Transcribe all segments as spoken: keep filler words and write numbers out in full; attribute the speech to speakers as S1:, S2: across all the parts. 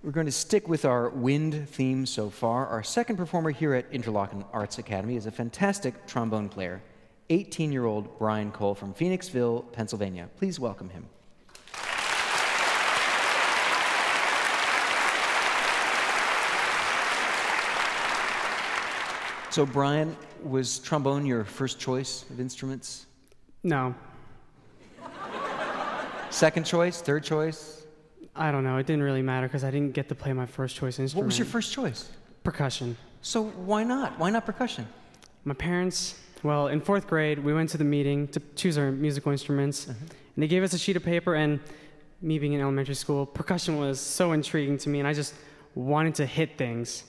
S1: We're going to stick with our wind theme so far. Our second performer here at Interlochen Arts Academy is a fantastic trombone player, eighteen-year-old Brian Cole from Phoenixville, Pennsylvania. Please welcome him. So, Brian, was trombone your first choice of instruments?
S2: No.
S1: Second choice? Third choice?
S2: I don't know. It didn't really matter because I didn't get to play my first choice instrument.
S1: What was your first choice?
S2: Percussion.
S1: So why not? Why not percussion?
S2: My parents, well, in fourth grade, we went to the meeting to choose our musical instruments,
S1: Uh-huh.
S2: and they gave us a sheet of paper, and me being in elementary school, percussion was so intriguing to me, and I just wanted to hit things.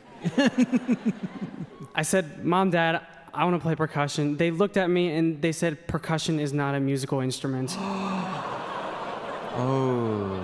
S2: I said, Mom, Dad, I want to play percussion. They looked at me, and they said, percussion is not a musical instrument.
S1: Oh.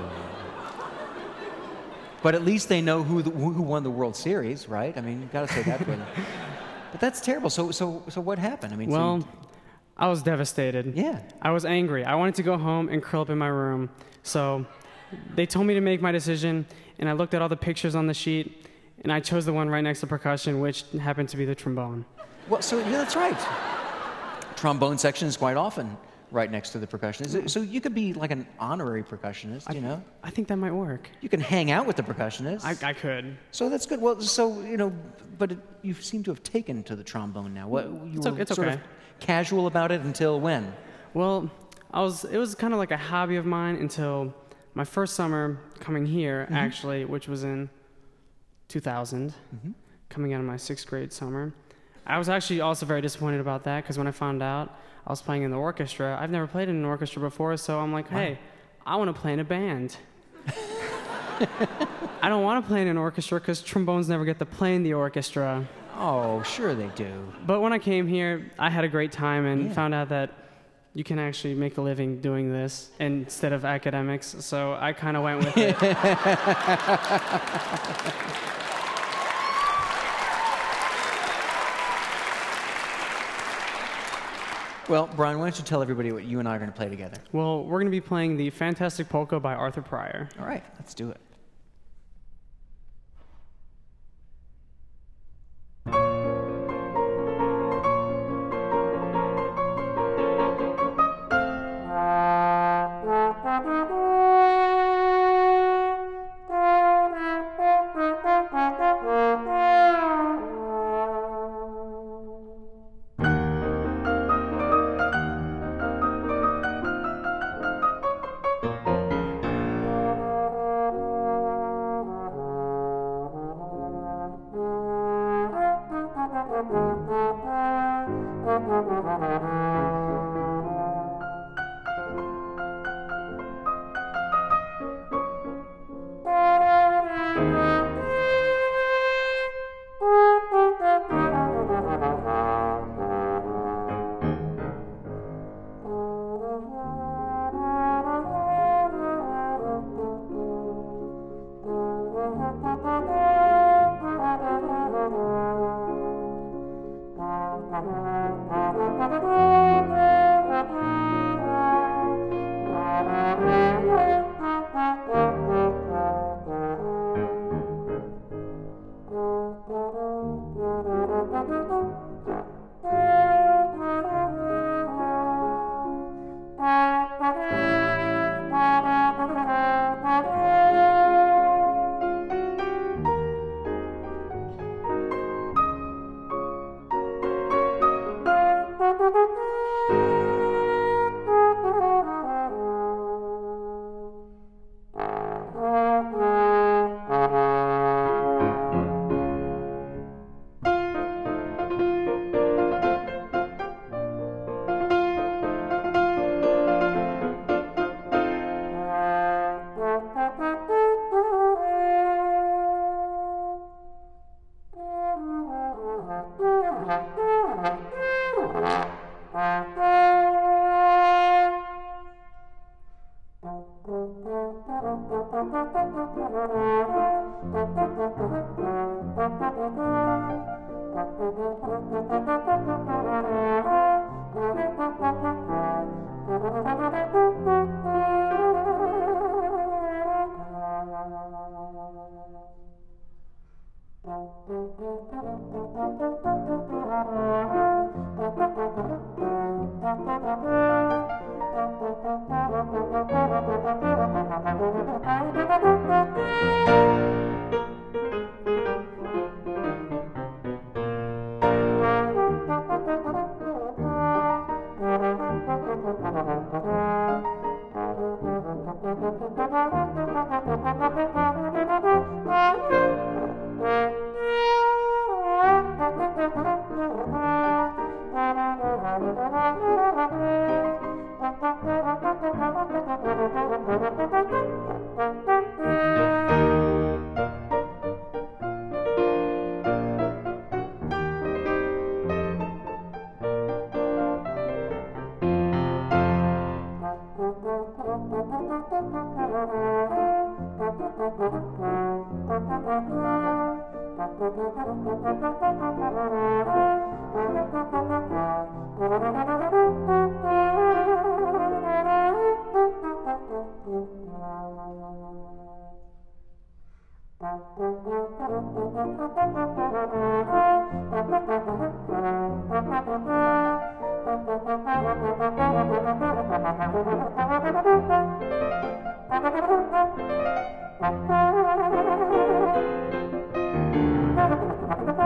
S1: But at least they know who, the, who won the World Series, right? I mean, you've got to say that for them. But that's terrible. So, so, so what happened? I mean,
S2: Well,
S1: so you,
S2: I was devastated.
S1: yeah.
S2: I was angry. I wanted to go home and curl up in my room. So they told me to make my decision, and I looked at all the pictures on the sheet, and I chose the one right next to percussion, which happened to be the trombone.
S1: Well, so yeah, that's right. Trombone section is quite often right next to the percussionist. So you could be like an honorary percussionist,
S2: I,
S1: you know?
S2: I think that might work.
S1: You can hang out with the percussionist.
S2: I, I could.
S1: So that's good. Well, so, you know, but it, you seem to have taken to the trombone now. What, you
S2: It's
S1: were
S2: o- it's
S1: sort
S2: okay.
S1: of casual about it until when?
S2: Well, I was. It was kind of like a hobby of mine until my first summer coming here,
S1: Mm-hmm.
S2: actually, which was in two thousand,
S1: Mm-hmm.
S2: coming out of my sixth grade summer. I was actually also very disappointed about that because when I found out I was playing in the orchestra, I've never played in an orchestra before, so I'm like, hey, I want to play in a band. I don't want to play in an orchestra because trombones never get to play in the orchestra.
S1: Oh, sure they do.
S2: But when I came here, I had a great time and
S1: Yeah.
S2: found out that you can actually make a living doing this instead of academics, so I kind of went with it.
S1: Well, Brian, why don't you tell everybody what you and I are going to play together?
S2: Well, we're going to be playing the Fantastic Polka by Arthur Pryor.
S1: All right, let's do it.
S3: Thank you. Thank you.